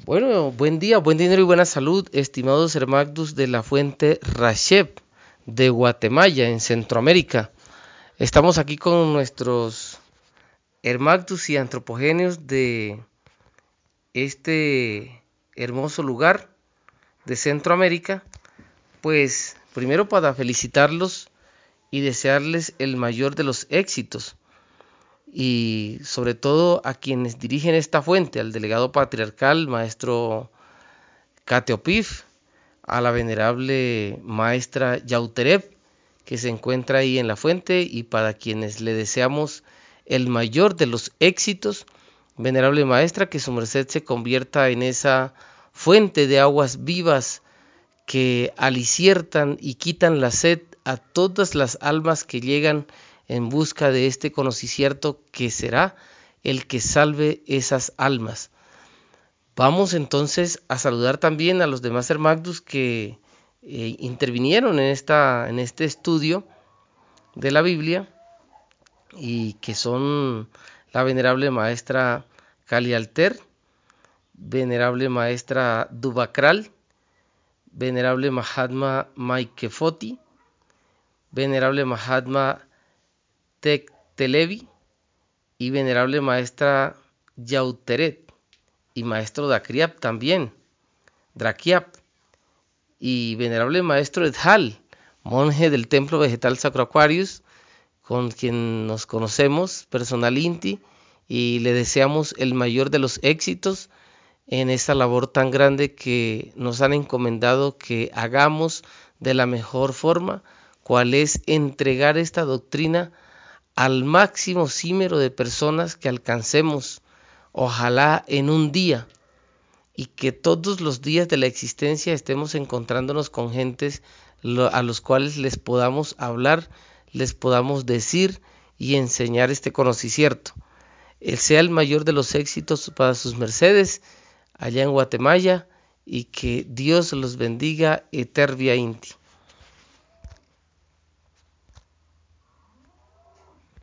Bueno, buen dinero y buena salud, estimados hermanos de la fuente Rasheb de Guatemala, en Centroamérica. Estamos aquí con nuestros hermanos y antropogenios de este hermoso lugar de Centroamérica. Pues primero para felicitarlos y desearles el mayor de los éxitos. Y sobre todo a quienes dirigen esta fuente, al delegado patriarcal, maestro Cateopif, a la venerable maestra Yauterep, que se encuentra ahí en la fuente, y para quienes le deseamos el mayor de los éxitos, venerable maestra, que su merced se convierta en esa fuente de aguas vivas que aliciertan y quitan la sed a todas las almas que llegan en busca de este conocimiento que será el que salve esas almas. Vamos entonces a saludar también a los demás hermanos que intervinieron en este estudio de la Biblia y que son la venerable maestra Cali Alter, venerable maestra Dubakral, venerable Mahatma Mike Foti, venerable Mahatma Tek Televi y venerable maestra Yauteret y maestro Dacriap también, Draquiap, y venerable maestro Edhal, monje del templo vegetal Sacro Aquarius, con quien nos conocemos personal inti y le deseamos el mayor de los éxitos en esta labor tan grande que nos han encomendado que hagamos de la mejor forma, cual es entregar esta doctrina al máximo símero de personas que alcancemos, ojalá en un día, y que todos los días de la existencia estemos encontrándonos con gentes a los cuales les podamos hablar, les podamos decir y enseñar este conocimiento. Él sea el mayor de los éxitos para sus mercedes allá en Guatemala y que Dios los bendiga etervia inti.